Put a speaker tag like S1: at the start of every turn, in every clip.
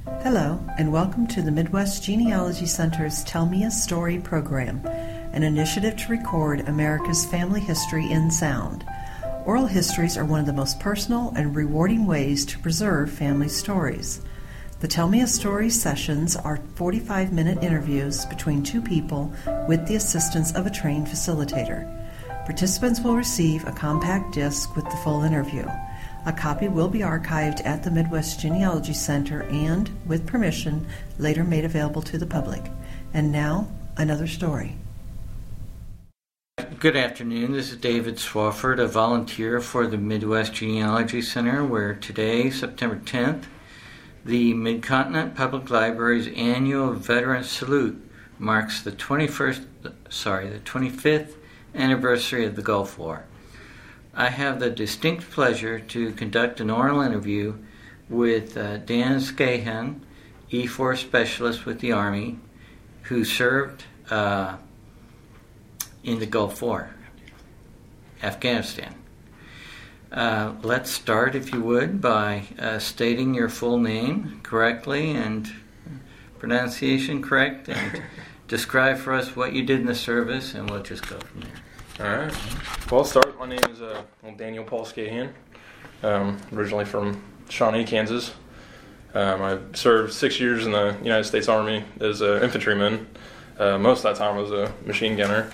S1: Hello, and welcome to the Midwest Genealogy Center's Tell Me a Story program, an initiative to record America's family history in sound. Oral histories are one of the most personal and rewarding ways to preserve family stories. The Tell Me a Story sessions are 45-minute interviews between two people with the assistance of a trained facilitator. Participants will receive a compact disc with the full interview. A copy will be archived at the Midwest Genealogy Center and, with permission, later made available to the public. And now, another story.
S2: Good afternoon. This is David Swafford, a volunteer for the Midwest Genealogy Center, where today, September 10th, the Mid-Continent Public Library's annual Veterans Salute marks the 25th anniversary of the Gulf War. I have the distinct pleasure to conduct an oral interview with Dan Scahan, E4 specialist with the Army, who served in the Gulf War, Afghanistan. Let's start, if you would, by stating your full name correctly and pronunciation correct, and describe for us what you did in the service, and we'll just go from there.
S3: All right. Well, I'll start. My name is Daniel Paul Scahan, originally from Shawnee, Kansas. I served 6 years in the United States Army as an infantryman. Most of that time I was a machine gunner.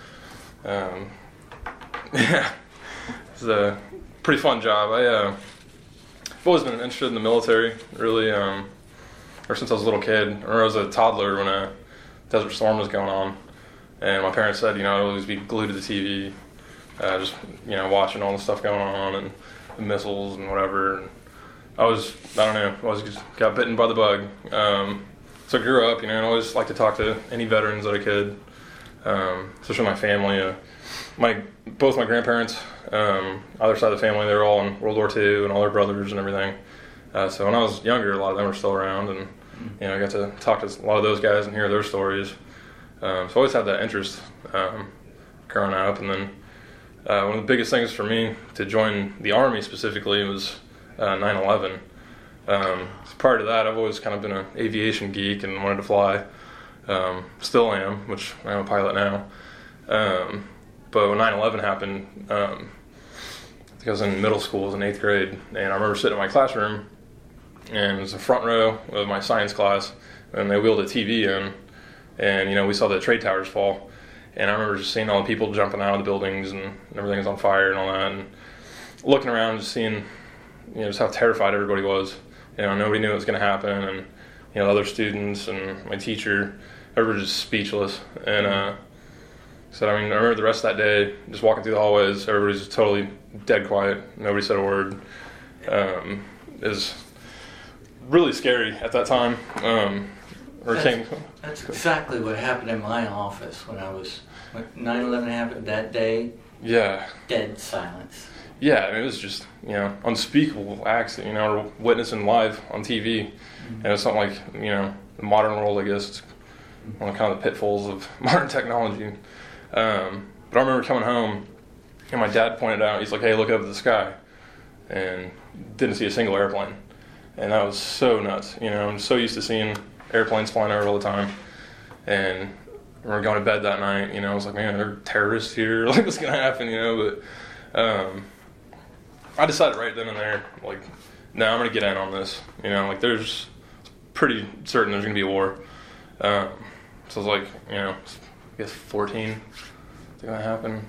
S3: Yeah, it's a pretty fun job. I've always been interested in the military, really, ever since I was a little kid. Or I was a toddler when a Desert Storm was going on. And my parents said, I'd always be glued to the TV, just, watching all the stuff going on and the missiles and whatever. And I just got bitten by the bug. So I grew up, and I always liked to talk to any veterans that I could, especially my family. Both my grandparents, other side of the family, they were all in World War II, and all their brothers and everything. So when I was younger, a lot of them were still around, and I got to talk to a lot of those guys and hear their stories. So I always had that interest growing up, and then one of the biggest things for me to join the Army specifically was 9/11. Prior to that, I've always kind of been an aviation geek and wanted to fly. Still am, which I'm a pilot now. But when 9/11 happened, I think I was in middle school, I was in 8th grade, and I remember sitting in my classroom, and it was the front row of my science class, and they wheeled a TV in. And, we saw the trade towers fall. And I remember just seeing all the people jumping out of the buildings and everything was on fire and all that. And looking around, just seeing, just how terrified everybody was. Nobody knew what was going to happen. And, other students and my teacher, everybody was just speechless. And I remember the rest of that day, just walking through the hallways, everybody was just totally dead quiet. Nobody said a word. It was really scary at that time.
S2: That's exactly what happened in my office when 9/11 happened that day.
S3: Yeah.
S2: Dead silence.
S3: Yeah, it was just, unspeakable acts that, we're witnessing live on TV. Mm-hmm. And it was something like, the modern world, I guess, it's one of kind of the pitfalls of modern technology. But I remember coming home, and my dad pointed out, he's like, hey, look up at the sky. And didn't see a single airplane. And that was so nuts. I'm so used to seeing airplanes flying over all the time, and we were going to bed that night. I was like, man, there are terrorists here. Like, what's gonna happen? But I decided right then and there, like, no, I'm gonna get in on this. There's pretty certain there's gonna be a war. So I was like, I guess 14. Is it gonna happen?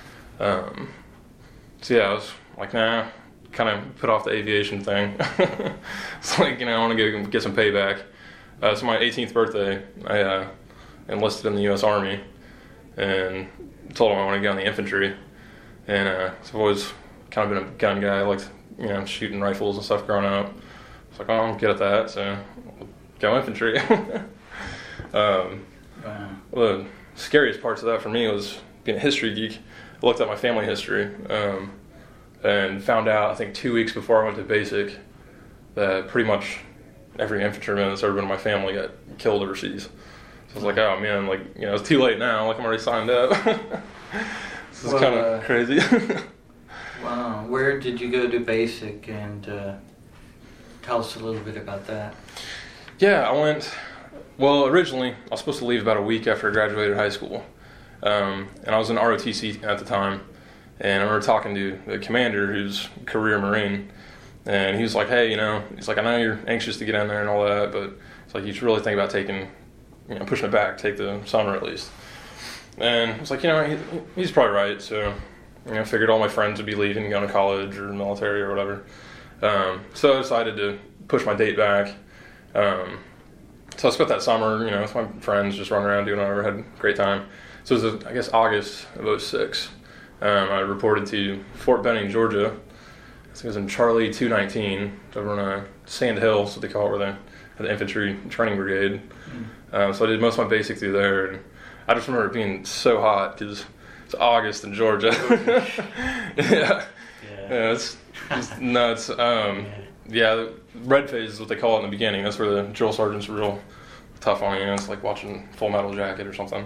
S3: So yeah, I was like, nah. Kind of put off the aviation thing. It's like, I want to get some payback. So my 18th birthday, I enlisted in the U.S. Army and told them I want to get on the infantry. And so I've always kind of been a gun guy. I liked, shooting rifles and stuff growing up. It's like, I'm good at that, so go infantry. Wow. Well, the scariest parts of that for me was being a history geek. I looked at my family history and found out, I think 2 weeks before I went to basic, that pretty much every infantryman that's ever been in my family got killed overseas. So I was like, oh man, it's too late now. I'm already signed up. This is kind of crazy.
S2: Wow. Where did you go to basic, and tell us a little bit about that?
S3: Yeah, I went. Well, originally I was supposed to leave about a week after I graduated high school, and I was in ROTC at the time. And I remember talking to the commander, who's a career Marine, and he was like, "Hey, he's like, I know you're anxious to get in there and all that, but it's like you should really think about taking, pushing it back, take the summer at least." And I was like, he's probably right. So, I figured all my friends would be leaving, going to college or military or whatever. So I decided to push my date back. So I spent that summer, with my friends, just running around doing whatever, had a great time. So it was, I guess, August of 2006. I reported to Fort Benning, Georgia. I think it was in Charlie 219, over on Sand Hill, so they call it, where they had the infantry training brigade. So I did most of my basic through there, and I just remember it being so hot because it's August in Georgia. Yeah, it's nuts. The red phase is what they call it in the beginning. That's where the drill sergeants are real tough on you. It's like watching Full Metal Jacket or something.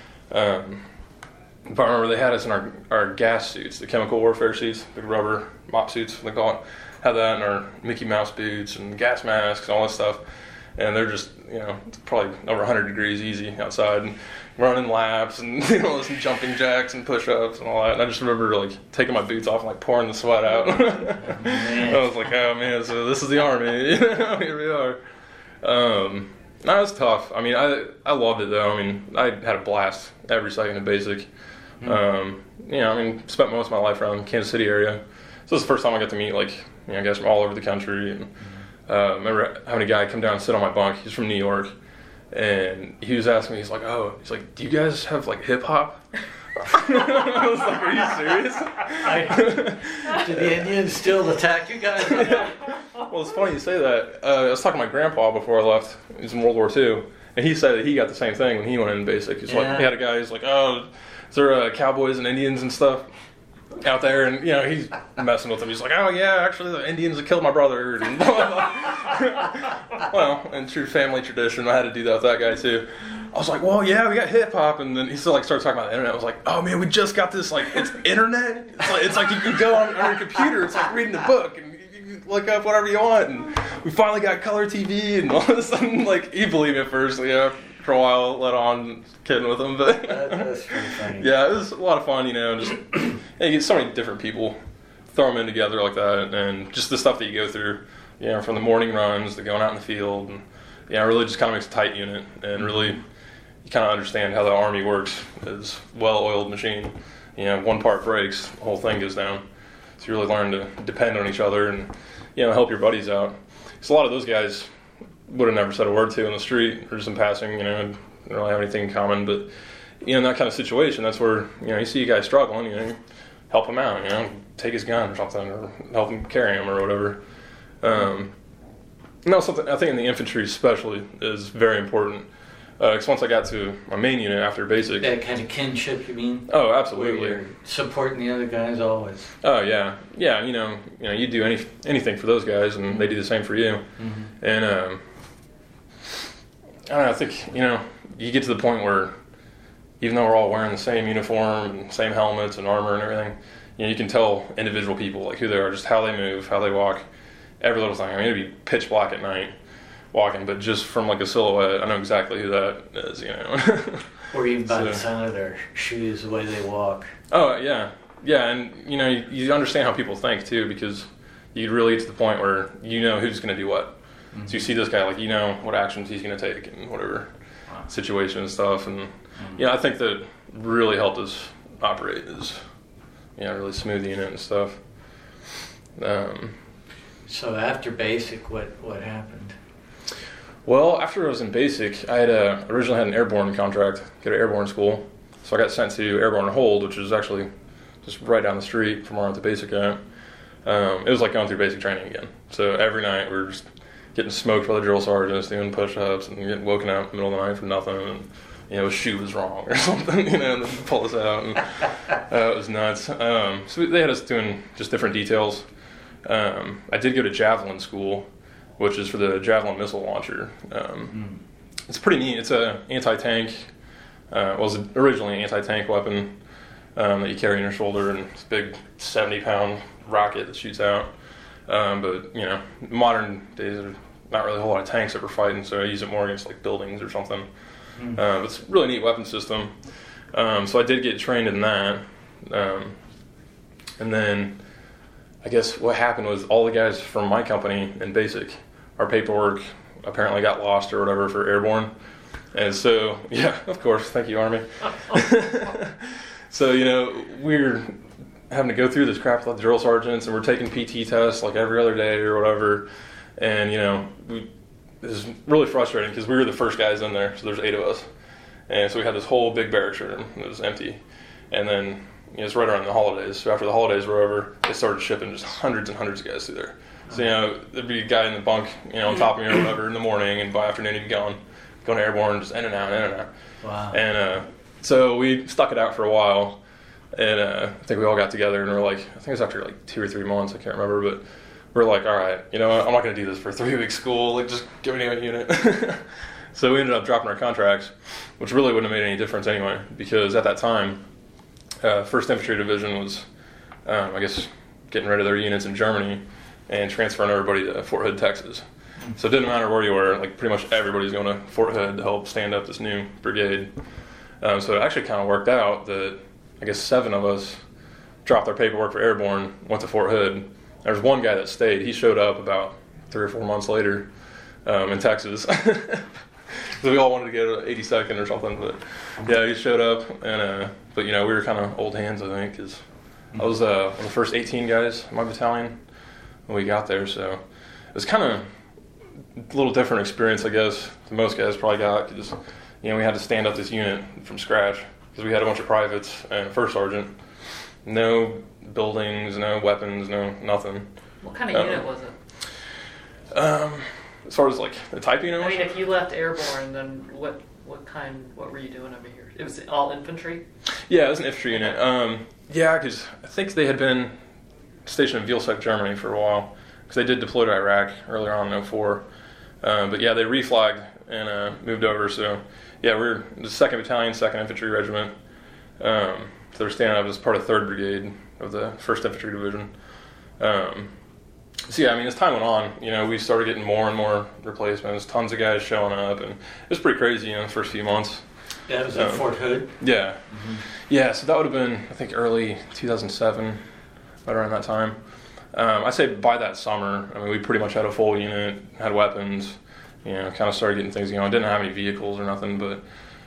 S3: But I remember they had us in our gas suits, the chemical warfare suits, big rubber mop suits, they call it. Had that in our Mickey Mouse boots and gas masks and all that stuff. And they're just, it's probably over 100 degrees easy outside, and running laps and some jumping jacks and push-ups and all that. And I just remember taking my boots off and pouring the sweat out. I was like, oh man, so this is the Army. Here we are. No, it was tough. I mean, I loved it though. I mean, I had a blast every second of basic. Spent most of my life around the Kansas City area. So this is the first time I got to meet guys from all over the country. And remember having a guy come down and sit on my bunk. He's from New York, and he was asking me. He's like, do you guys have hip hop? I was like, are you serious?
S2: Did the Indians still attack you guys?
S3: Well, it's funny you say that. I was talking to my grandpa before I left. He was in World War II, and he said that he got the same thing when he went in basic. He's like, he had a guy. He's like, oh, is there cowboys and Indians and stuff out there? And he's messing with them. He's like, oh yeah, actually the Indians that killed my brother. And well, in true family tradition, I had to do that with that guy too. I was like, well, yeah, we got hip hop, and then he still started talking about the internet. I was like, oh man, we just got this it's internet. It's like you can go on your computer. It's like reading a book, and you can look up whatever you want. And we finally got color TV, and all of a sudden, he believed me at first. For a while, let on kidding with him, but
S2: that's pretty funny.
S3: Yeah, it was a lot of fun. Just you get so many different people, throw them in together like that, and just the stuff that you go through. From the morning runs to going out in the field, and really just kind of makes a tight unit, and really you kind of understand how the Army works. It's a well-oiled machine. One part breaks, the whole thing goes down. So you really learn to depend on each other and help your buddies out. So a lot of those guys would have never said a word to in the street or just in passing, don't really have anything in common. But, in that kind of situation, that's where, you see a guy struggling, help him out, take his gun or something, or help him carry him or whatever. Something I think in the infantry especially is very important. Because once I got to my main unit after basic.
S2: That kind of kinship, you mean?
S3: Oh, absolutely.
S2: Where you're supporting the other guys always.
S3: Oh, yeah. Yeah, you do anything for those guys, and they do the same for you. Mm-hmm. And, I don't know, I think, you get to the point where even though we're all wearing the same uniform and same helmets and armor and everything, you can tell individual people, who they are, just how they move, how they walk, every little thing. I mean, it'd be pitch black at night walking, but just from a silhouette, I know exactly who that is,
S2: Or even by the sound of their shoes, the way they walk.
S3: Oh, yeah. Yeah, and, you understand how people think, too, because you really get to the point where who's going to do what. Mm-hmm. So you see this guy, what actions he's going to take and whatever situation and stuff. And, I think that really helped us operate is, really smooth the unit and stuff.
S2: So after basic, what happened?
S3: Well, after I was in basic, I had originally had an airborne contract, go to airborne school. So I got sent to Airborne Hold, which is actually just right down the street from where I went to basic at. It was like going through basic training again. So every night we were just getting smoked by the drill sergeants, doing push-ups, and getting woken up in the middle of the night for nothing. And, his shoe was wrong or something, and then pull us out. And it was nuts. So they had us doing just different details. I did go to Javelin school, which is for the Javelin missile launcher. It's pretty neat. It's a anti-tank. Was originally an anti-tank weapon that you carry on your shoulder, and it's a big 70-pound rocket that shoots out. But modern days, not really a whole lot of tanks that we're fighting, so I use it more against like buildings or something. It's a really neat weapon system. So I did get trained in that. And then I guess what happened was all the guys from my company in basic, our paperwork apparently got lost or whatever for airborne. And so, yeah, of course, thank you, Army. So, we're having to go through this crap with the drill sergeants, and we're taking PT tests like every other day or whatever. And, it was really frustrating because we were the first guys in there, so there's 8 of us. And so we had this whole big barracks room that was empty. And then, it's right around the holidays. So after the holidays were over, they started shipping just hundreds and hundreds of guys through there. So, there'd be a guy in the bunk, on top of me or whatever in the morning, and by afternoon he'd be going airborne, just in and out.
S2: Wow.
S3: And so we stuck it out for a while. And I think we all got together and we're like, I think it was after like 2 or 3 months, I can't remember, but we're like, all right, I'm not going to do this for a 3-week school. Like, just give me a unit. So we ended up dropping our contracts, which really wouldn't have made any difference anyway, because at that time, 1st Infantry Division was, I guess, getting rid of their units in Germany and transferring everybody to Fort Hood, Texas. So it didn't matter where you were, like pretty much everybody's going to Fort Hood to help stand up this new brigade. So it actually kind of worked out that I guess 7 of us dropped our paperwork for airborne, went to Fort Hood. There was one guy that stayed. He showed up about 3 or 4 months later in Texas. So we all wanted to go to 82nd or something, but yeah, he showed up. And but we were kind of old hands, I think, because I was one of the first 18 guys in my battalion when we got there. So it was kind of a little different experience, I guess, than most guys probably got, because we had to stand up this unit from scratch because we had a bunch of privates and a first sergeant. No buildings, no weapons, no nothing.
S4: What kind of unit was it?
S3: As far as like the type unit.
S4: I mean, if you left airborne, then what were you doing over here? It was all infantry?
S3: Yeah, it was an infantry unit. Yeah, because I think they had been stationed in Vilseck, Germany for a while, because they did deploy to Iraq earlier on in 2004. But yeah, they reflagged and moved over. So yeah, we're the 2nd Battalion, 2nd Infantry Regiment. So they're standing up as part of 3rd Brigade of the 1st Infantry Division. So yeah, I mean, as time went on, we started getting more and more replacements, tons of guys showing up, and it was pretty crazy, the first few months.
S2: That was at Fort Hood?
S3: Yeah. Mm-hmm. Yeah, so that would have been, I think, early 2007, right around that time. I'd say by that summer, I mean, we pretty much had a full unit, had weapons, kind of started getting things going. Didn't have any vehicles or nothing, but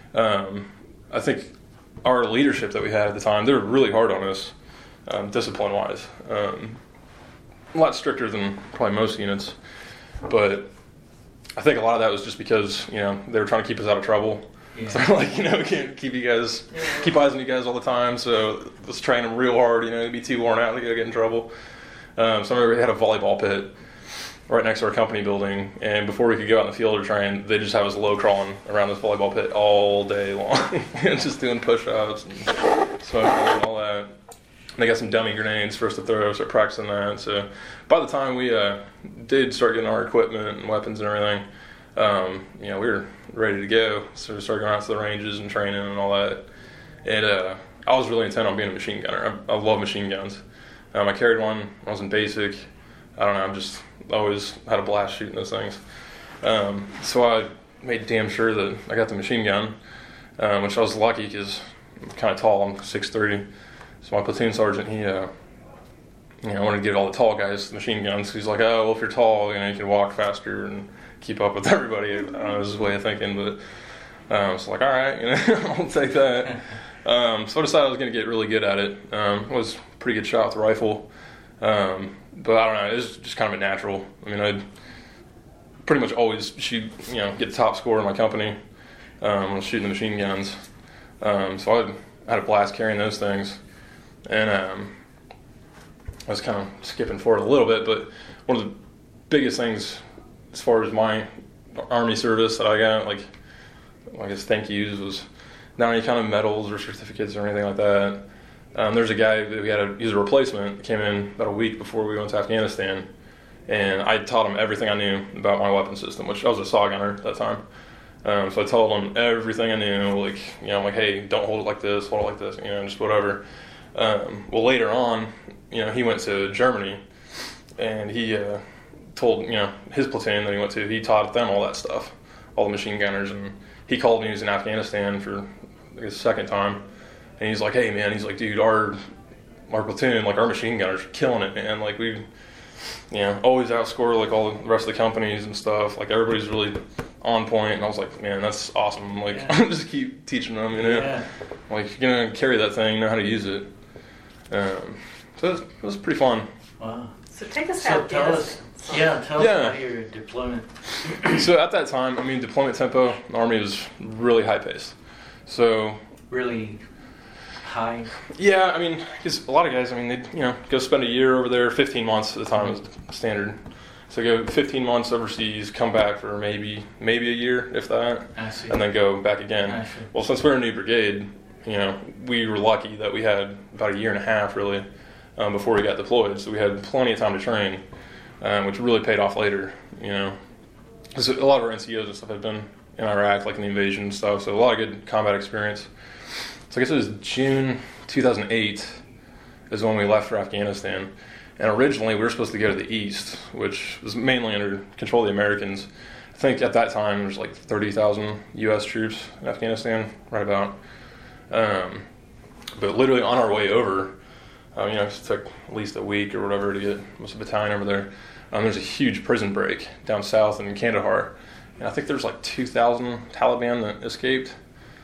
S3: I think our leadership that we had at the time, they were really hard on us, discipline-wise. A lot stricter than probably most units, but I think a lot of that was just because they were trying to keep us out of trouble. Yeah. So like can't keep keep eyes on you guys all the time. So let's train them real hard. To be too worn out to get in trouble. So I remember we had a volleyball pit right next to our company building, and before we could go out in the field or train, they just have us low crawling around this volleyball pit all day long, just doing push-ups and smoking and all that. And they got some dummy grenades for us to throw, start practicing that. So by the time we did start getting our equipment and weapons and everything, we were ready to go. So we started going out to the ranges and training and all that. And I was really intent on being a machine gunner. I love machine guns. I carried one when I was in basic. I don't know, I'm just always had a blast shooting those things. So I made damn sure that I got the machine gun, which I was lucky because I'm kind of tall. I'm 6'3". So my platoon sergeant, he, wanted to give all the tall guys the machine guns. He's like, oh, well, if you're tall, you can walk faster and keep up with everybody. I don't know, it was his way of thinking, but so like, all right, I'll take that. So I decided I was going to get really good at it. I was a pretty good shot with the rifle, but I don't know, it was just kind of a natural. I mean, I'd pretty much always shoot, get the top score in my company when I was shooting the machine guns. So I had a blast carrying those things. And I was kind of skipping forward a little bit, but one of the biggest things as far as my Army service that I got, like, I guess thank yous, was not any kind of medals or certificates or anything like that. There's a guy that he was a replacement, came in about a week before we went to Afghanistan, and I taught him everything I knew about my weapon system, which I was a SAW gunner at that time. So I told him everything I knew, like, I'm like, hey, don't hold it like this, hold it like this, just whatever. Well, later on, he went to Germany, and he told, his platoon that he went to, he taught them all that stuff, all the machine gunners, and he called me. He was in Afghanistan for the second time, and he's like, hey man, he's like, dude, our platoon, like our machine gunners are killing it, man. Like we, always outscore like all the rest of the companies and stuff. Like everybody's really on point, and I was like, man, that's awesome. Like just keep teaching them, like you're gonna carry that thing, know how to use it. So it was pretty fun.
S2: Wow.
S4: So take us
S2: So
S4: out.
S2: tell us about your deployment.
S3: So at that time, deployment tempo, the Army was really high paced. So
S2: Really high.
S3: yeah, because a lot of guys, they'd go spend a year over there, 15 months at the time was standard. So go 15 months overseas, come back for maybe a year, if that,
S2: I see.
S3: and then go back again.
S2: I see.
S3: Well, since we're a new brigade, we were lucky that we had about a year and a half really before we got deployed, so we had plenty of time to train, which really paid off later. Because a lot of our NCOs and stuff had been in Iraq, like in the invasion and stuff, so a lot of good combat experience. So I guess it was June 2008 is when we left for Afghanistan. And originally we were supposed to go to the east, which was mainly under control of the Americans. I think at that time there was like 30,000 U.S. troops in Afghanistan, right about. But literally on our way over, it took at least a week or whatever to get most of the battalion over there. There's a huge prison break down south in Kandahar. And I think there's like 2,000 Taliban that escaped.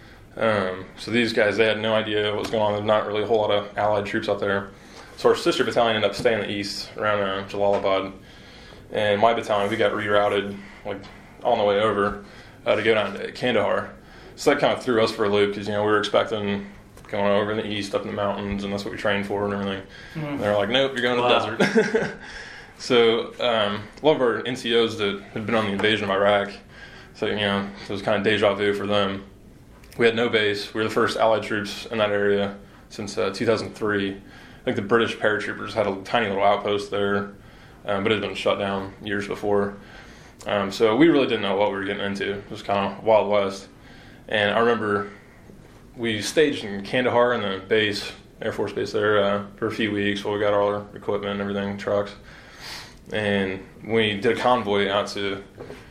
S3: So these guys, they had no idea what was going on. There's not really a whole lot of Allied troops out there. So our sister battalion ended up staying in the east around Jalalabad. And my battalion, we got rerouted like on the way over to go down to Kandahar. So that kind of threw us for a loop because, we were expecting going over in the east up in the mountains, and that's what we trained for and everything. And they're like, nope, you're going to the desert. So a lot of our NCOs that had been on the invasion of Iraq, so, it was kind of deja vu for them. We had no base. We were the first Allied troops in that area since 2003. I think the British paratroopers had a tiny little outpost there, but it had been shut down years before. So we really didn't know what we were getting into. It was kind of Wild West. And I remember we staged in Kandahar in the base, Air Force Base there, for a few weeks while we got all our equipment and everything, trucks. And we did a convoy out to,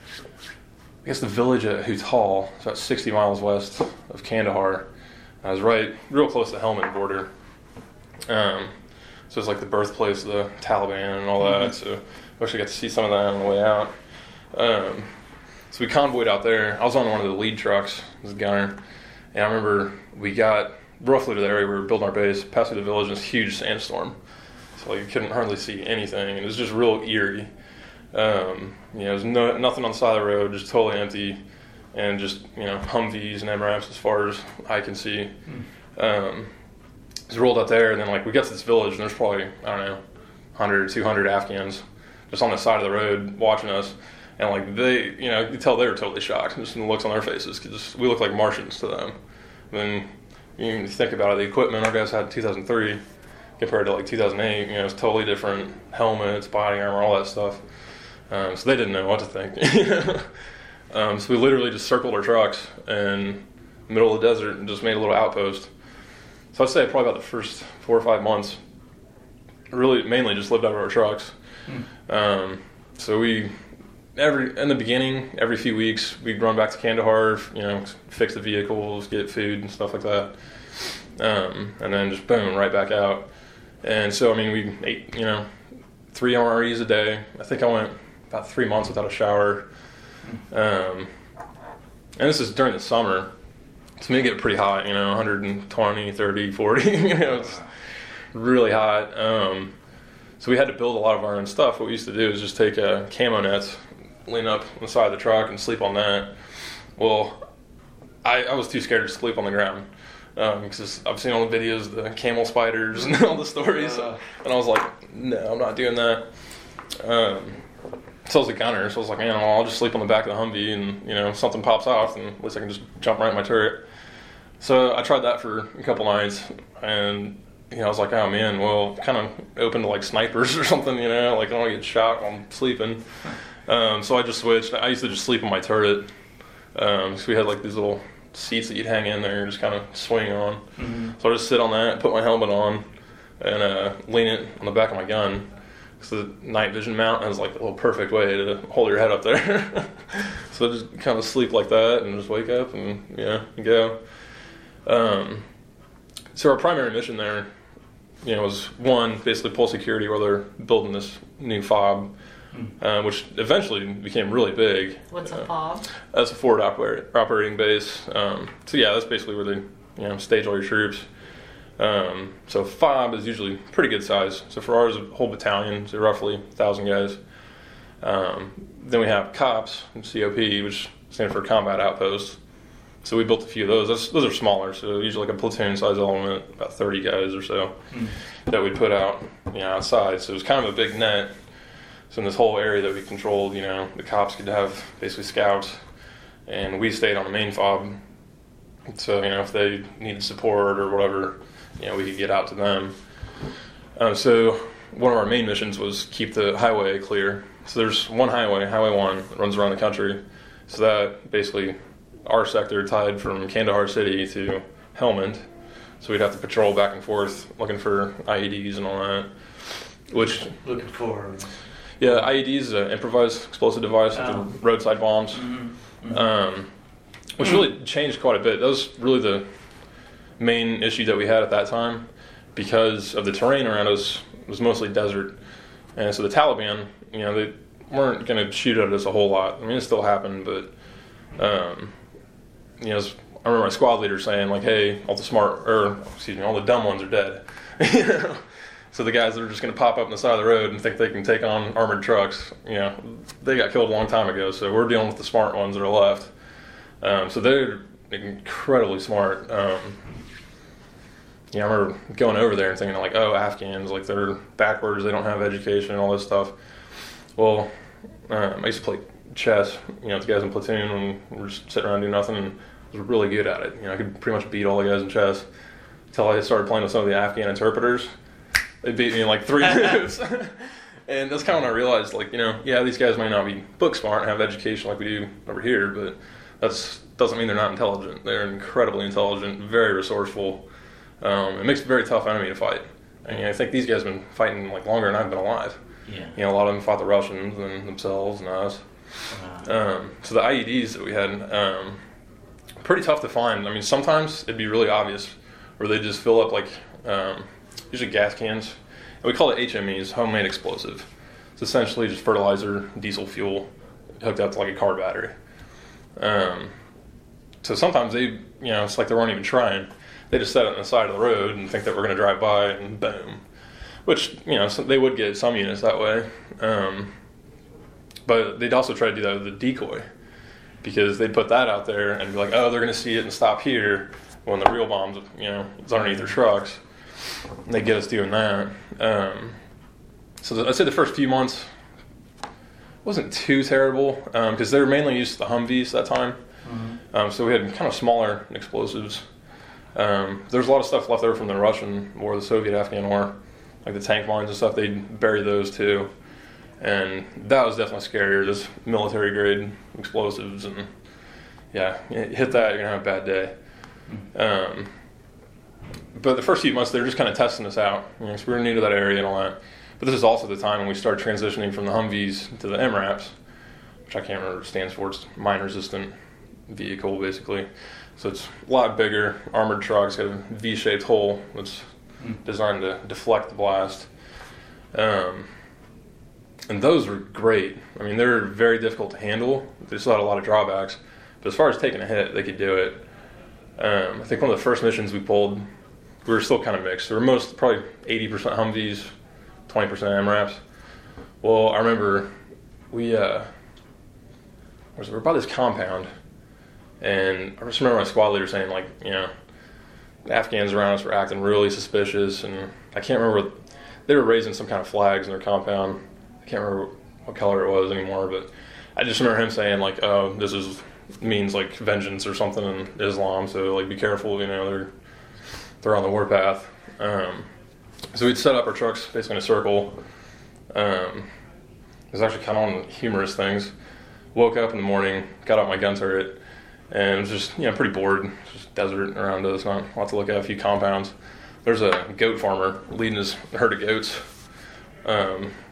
S3: I guess, the village at Hutal. It's about 60 miles west of Kandahar. I was real close to the Helmand border. So it's like the birthplace of the Taliban and all that. So we actually got to see some of that on the way out. So we convoyed out there. I was on one of the lead trucks as a gunner. And I remember we got roughly to the area where we were building our base, passed through the village in this huge sandstorm. So you couldn't hardly see anything. And it was just real eerie. There was nothing on the side of the road, just totally empty. And just, Humvees and MRAPs as far as I can see. So we rolled out there, and then we got to this village, and there's probably, 100 or 200 Afghans just on the side of the road watching us. And they, you could tell they were totally shocked, just in the looks on their faces, because we looked like Martians to them. And you think about it, the equipment our guys had in 2003 compared to 2008, it was totally different. Helmets, body armor, all that stuff. So they didn't know what to think. So we literally just circled our trucks in the middle of the desert and just made a little outpost. So I'd say probably about the first 4 or 5 months, really mainly just lived out of our trucks. So in the beginning, every few weeks, we'd run back to Kandahar, fix the vehicles, get food and stuff like that. And then just boom, right back out. And so, we ate, 3 MREs a day. I think I went about 3 months without a shower. And this is during the summer. So we get pretty hot, 120, 30, 40, it's really hot. So we had to build a lot of our own stuff. What we used to do is just take camo nets, lean up on the side of the truck and sleep on that. Well, I was too scared to sleep on the ground. Because I've seen all the videos, the camel spiders and all the stories. And I was like, no, I'm not doing that. So I was a gunner, so I was like, man, I'll just sleep on the back of the Humvee, and if something pops off, then at least I can just jump right in my turret. So I tried that for a couple nights, and I was like, oh man, well, kind of open to snipers or something, I don't want to get shot while I'm sleeping. So I just switched. I used to just sleep on my turret, because we had these little seats that you'd hang in there and just kind of swing on. Mm-hmm. So I just sit on that, put my helmet on, and lean it on the back of my gun. So the night vision mount has like a little perfect way to hold your head up there. So just kind of sleep like that and just wake up and go. So our primary mission there, was one, basically pull security while they're building this new fob, which eventually became really big.
S4: What's a fob?
S3: That's a forward operating base. So that's basically where they stage all your troops. So FOB is usually pretty good size. So for ours, a whole battalion, so roughly 1,000 guys. Then we have COPS, COP, which stands for Combat Outpost. So we built a few of those. Those are smaller, so usually like a platoon size element, about 30 guys or so, that we'd put out outside. So it was kind of a big net. So in this whole area that we controlled, the COPS could have basically scouts, and we stayed on the main FOB. So, if they needed support or whatever, we could get out to them. So one of our main missions was keep the highway clear. So there's one highway, Highway 1, that runs around the country. So that basically, our sector tied from Kandahar City to Helmand. So we'd have to patrol back and forth looking for IEDs and all that.
S2: Looking for...
S3: Yeah, IEDs is an improvised explosive device, like the roadside bombs. Which really changed quite a bit. That was really the main issue that we had at that time, because of the terrain around us was mostly desert, and so the Taliban, they weren't going to shoot at us a whole lot. I mean, it still happened, but I remember my squad leader saying like, "Hey, all the dumb ones are dead." So the guys that are just going to pop up on the side of the road and think they can take on armored trucks, they got killed a long time ago. So we're dealing with the smart ones that are left. So they're incredibly smart. I remember going over there and thinking like, oh, Afghans, like they're backwards, they don't have education and all this stuff. Well, I used to play chess, with the guys in platoon, and we were just sitting around doing nothing, and I was really good at it. I could pretty much beat all the guys in chess until I started playing with some of the Afghan interpreters. They beat me in like 3 moves. And that's kind of when I realized, like, these guys might not be book smart and have education like we do over here, but that doesn't mean they're not intelligent. They're incredibly intelligent, very resourceful. It makes it a very tough enemy to fight. I think these guys have been fighting like longer than I've been alive.
S2: Yeah.
S3: A lot of them fought the Russians and themselves and us. Wow. So the IEDs that we had, pretty tough to find. I mean, sometimes it'd be really obvious where they just fill up like usually gas cans. And we call it HMEs, homemade explosive. It's essentially just fertilizer, diesel fuel hooked up to like a car battery. So sometimes they, it's like they weren't even trying. They just set it on the side of the road and think that we're going to drive by and boom. Which, so they would get some units that way. But they'd also try to do that with the decoy, because they'd put that out there and be like, oh, they're going to see it and stop here, when the real bombs, it's underneath their trucks. And they get us doing that. So I'd say the first few months wasn't too terrible, because they were mainly used to the Humvees that time. So we had kind of smaller explosives. There's a lot of stuff left over from the Russian war, the Soviet-Afghan war, like the tank mines and stuff. They'd bury those too, and that was definitely scarier. Just military-grade explosives, and you hit that, you're gonna have a bad day. But the first few months, they were just kind of testing us out. So we were new to that area and all that. But this is also the time when we started transitioning from the Humvees to the MRAPs, which I can't remember what it stands for. It's mine-resistant vehicle, basically. So it's a lot bigger, armored trucks, got a V-shaped hole that's designed to deflect the blast. And those were great. I mean, they're very difficult to handle. They still had a lot of drawbacks. But as far as taking a hit, they could do it. I think one of the first missions we pulled, we were still kind of mixed. We were probably 80% Humvees, 20% MRAPs. Well, I remember we were by this compound, and I just remember my squad leader saying, like, the Afghans around us were acting really suspicious, and I can't remember, they were raising some kind of flags in their compound. I can't remember what color it was anymore, but I just remember him saying, like, oh, this means like vengeance or something in Islam, so like be careful, they're on the warpath. So we'd set up our trucks basically in a circle. It was actually kind of one of the humorous things. Woke up in the morning, got out my gun turret, and it was just pretty bored. Just desert around us, not a lot to look at, a few compounds. There's a goat farmer leading his herd of goats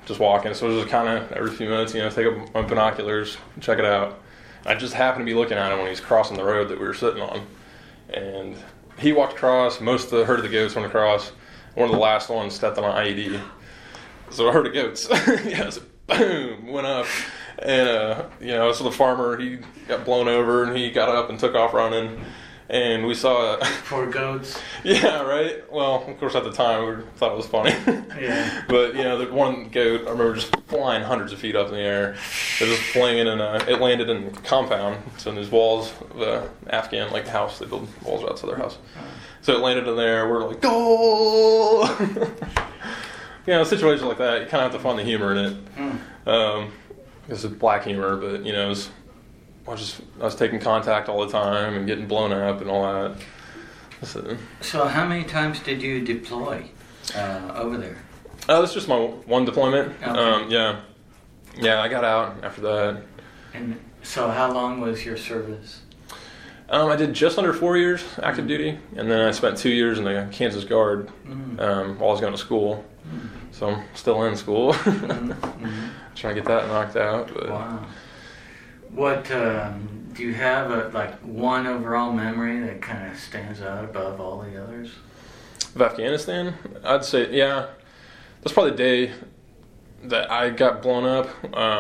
S3: just walking. So I was just kind of every few minutes, take up my binoculars, check it out. I just happened to be looking at him when he's crossing the road that we were sitting on. And he walked across, most of the herd of the goats went across. One of the last ones stepped on an IED. So a herd of goats, boom, went up. And, so the farmer, he got blown over and he got up and took off running. And we saw
S2: Poor goats.
S3: Yeah, right? Well, of course, at the time, we thought it was funny.
S2: Yeah.
S3: But, the one goat, I remember just flying hundreds of feet up in the air. It was just flinging, and it landed in the compound. So in these walls of the Afghan, house, they build walls outside their house. So it landed in there. We're like, goal! A situation like that, you kind of have to find the humor in it. It's black humor, but, I was taking contact all the time and getting blown up and all that.
S2: So how many times did you deploy over there?
S3: That's just my one deployment.
S2: Okay.
S3: Yeah, I got out after that.
S2: And so how long was your service?
S3: I did just under 4 years active duty, and then I spent 2 years in the Kansas Guard while I was going to school. So I'm still in school, trying to get that knocked out. But.
S2: Wow. What do you have one overall memory that kind of stands out above all the others?
S3: Of Afghanistan, I'd say that's probably the day that I got blown up.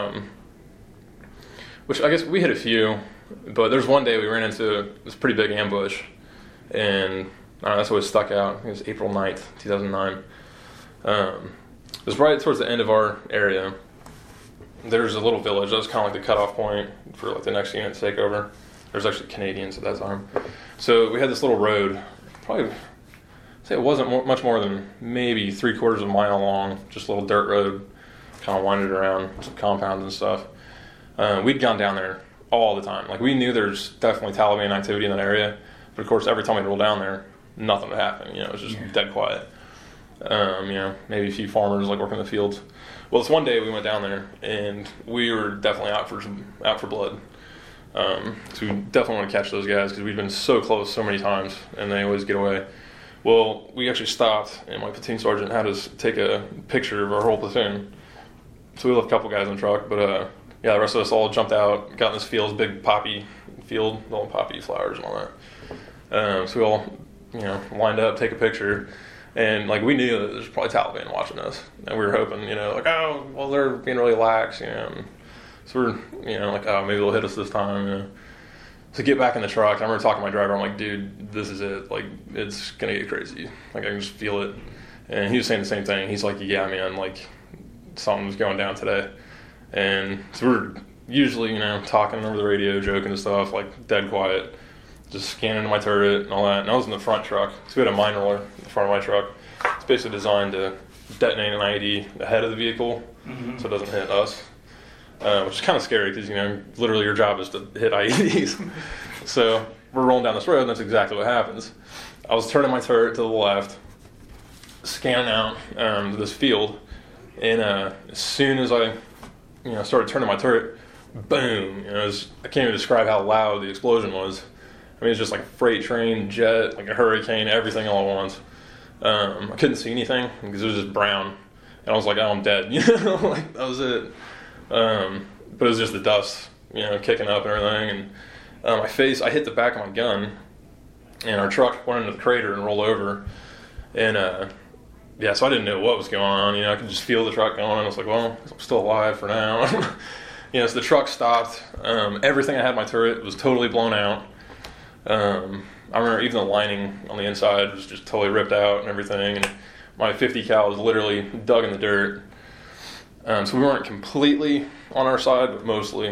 S3: Which I guess we hit a few, but there's one day we ran into this pretty big ambush, and that's what stuck out. It was April 9th, 2009. It was right towards the end of our area. There's a little village that was kind of like the cutoff point for the next unit to take over. There's actually Canadians at that time. So we had this little road, probably, say it wasn't much more than maybe 3/4 of a mile long, just a little dirt road, kind of winded around some compounds and stuff. We'd gone down there all the time. We knew there's definitely Taliban activity in that area, but of course every time we'd roll down there, nothing would happen. It was just dead quiet. Maybe a few farmers working the fields. Well, this one day we went down there, and we were definitely out for blood. So we definitely want to catch those guys because we've been so close so many times, and they always get away. Well, we actually stopped, and my platoon sergeant had us take a picture of our whole platoon. So we left a couple guys in the truck, but the rest of us all jumped out, got in this field, big poppy field, all poppy flowers and all that. So we all, lined up, take a picture. And we knew that there's probably Taliban watching us, and we were hoping, they're being really lax, So we're, oh, maybe they'll hit us this time. So get back in the truck. I remember talking to my driver. I'm like, dude, this is it. It's gonna get crazy. I can just feel it. And he was saying the same thing. He's like, yeah, man, something's going down today. And so we're usually, talking over the radio, joking and stuff, dead quiet. Just scanning my turret and all that. And I was in the front truck. So we had a mine roller in the front of my truck. It's basically designed to detonate an IED ahead of the vehicle so it doesn't hit us. Which is kind of scary because, literally your job is to hit IEDs. So we're rolling down this road, and that's exactly what happens. I was turning my turret to the left, scanning out to this field, and as soon as I started turning my turret, boom. I can't even describe how loud the explosion was. I mean, it's just like a freight train, jet, a hurricane, everything all at once. I couldn't see anything because it was just brown. And I was like, oh, I'm dead. That was it. But it was just the dust, kicking up and everything. And my face, I hit the back of my gun, and our truck went into the crater and rolled over. And, so I didn't know what was going on. I could just feel the truck going, and I was like, well, I'm still alive for now. So the truck stopped. Everything I had in my turret was totally blown out. I remember even the lining on the inside was just totally ripped out and everything, and my 50 cal was literally dug in the dirt. So we weren't completely on our side, but mostly.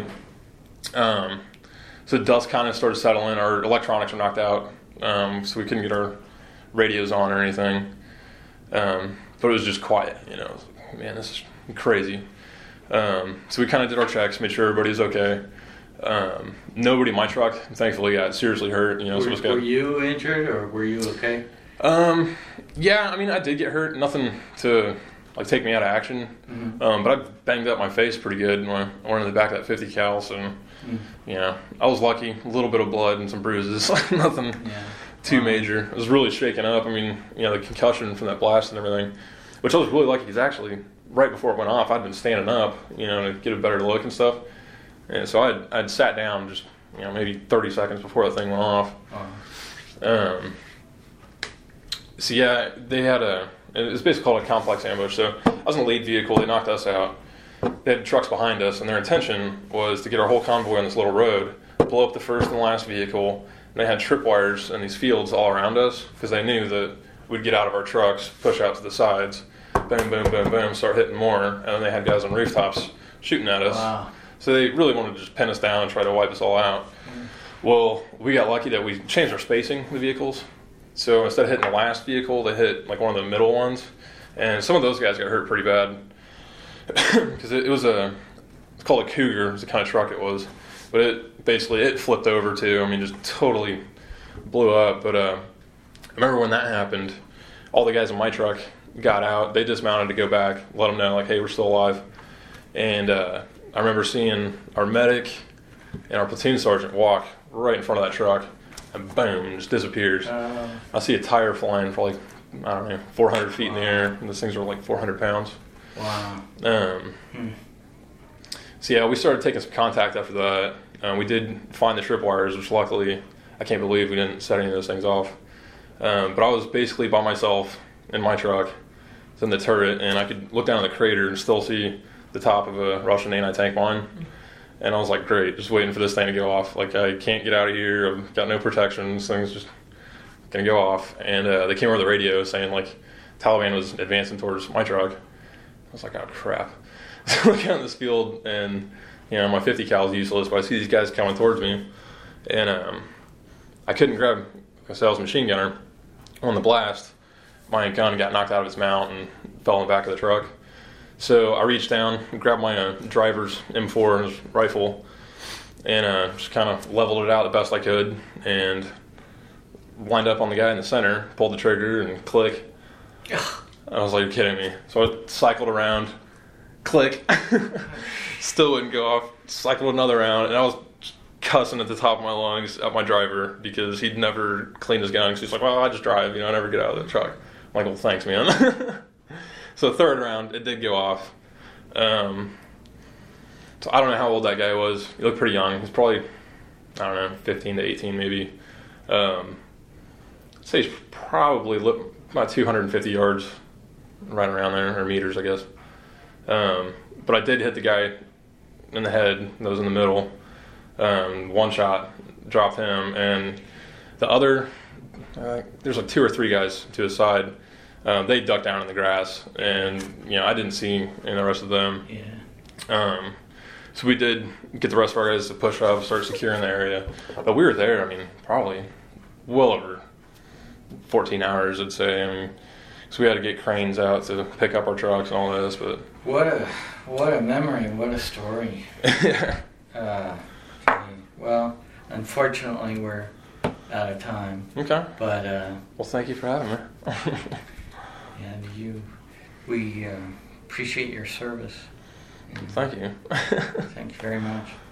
S3: So dust kind of started settling. Our electronics were knocked out, so we couldn't get our radios on or anything. But it was just quiet, man, this is crazy. So we kind of did our checks, made sure everybody was okay. Nobody in my truck, thankfully, got seriously hurt. So it was good.
S2: Were you injured or were you okay?
S3: Yeah, I mean, I did get hurt. Nothing to take me out of action. Mm-hmm. But I banged up my face pretty good when I went in the back of that 50 cal. So, I was lucky. A little bit of blood and some bruises. Nothing too major. I was really shaken up. I mean, the concussion from that blast and everything, which I was really lucky because actually right before it went off, I'd been standing up, to get a better look and stuff. And so I'd sat down just, maybe 30 seconds before the thing went off. So yeah, they had it's basically called a complex ambush. So I was in the lead vehicle, they knocked us out. They had trucks behind us, and their intention was to get our whole convoy on this little road, blow up the first and last vehicle, and they had tripwires in these fields all around us, because they knew that we'd get out of our trucks, push out to the sides, boom, boom, boom, boom, start hitting more, and then they had guys on rooftops shooting at us.
S2: Wow.
S3: So they really wanted to just pin us down and try to wipe us all out. Well, we got lucky that we changed our spacing, the vehicles. So instead of hitting the last vehicle, they hit like one of the middle ones. And some of those guys got hurt pretty bad. Because it's called a Cougar, is the kind of truck it was. But it flipped over too. I mean, just totally blew up. But I remember when that happened, all the guys in my truck got out. They dismounted to go back, let them know, like, hey, we're still alive. And I remember seeing our medic and our platoon sergeant walk right in front of that truck, and boom, just disappears. I see a tire flying for like, 400 feet in the air, and those things are like 400 pounds.
S2: Wow.
S3: So yeah, we started taking some contact after that. We did find the tripwires, which luckily, I can't believe we didn't set any of those things off. But I was basically by myself in my truck, it's in the turret, and I could look down the crater and still see the top of a Russian anti-tank mine. And I was like, great, just waiting for this thing to go off. Like, I can't get out of here. I've got no protection. This thing's just going to go off. And they came over the radio saying, like, Taliban was advancing towards my truck. I was like, oh, crap. So I look out in this field, and, my 50 cal is useless, but I see these guys coming towards me. And I couldn't grab, because I was a machine gunner. On the blast, my gun got knocked out of its mount and fell in the back of the truck. So I reached down, grabbed my driver's M4 and his rifle, and just kind of leveled it out the best I could, and lined up on the guy in the center, pulled the trigger, and click. I was like, you're kidding me. So I cycled around, click, still wouldn't go off, cycled another round, and I was cussing at the top of my lungs at my driver because he'd never cleaned his gun. So he's like, well, I just drive, I never get out of the truck. I'm like, well, thanks, man. So the third round, it did go off. So I don't know how old that guy was. He looked pretty young. He's probably, 15 to 18 maybe. I'd say he's probably about 250 yards, right around there, or meters, I guess. But I did hit the guy in the head that was in the middle. One shot, dropped him, and the other, there's like 2 or 3 guys to his side. They ducked down in the grass, and I didn't see any of the rest of them.
S2: Yeah.
S3: So we did get the rest of our guys to push up, start securing the area. But we were there, probably well over 14 hours, I'd say. So we had to get cranes out to pick up our trucks and all this. But
S2: what a memory! What a story! Well, unfortunately, we're out of time.
S3: Okay.
S2: But
S3: well, thank you for having me.
S2: And we appreciate your service.
S3: Thank you.
S2: Thank you very much.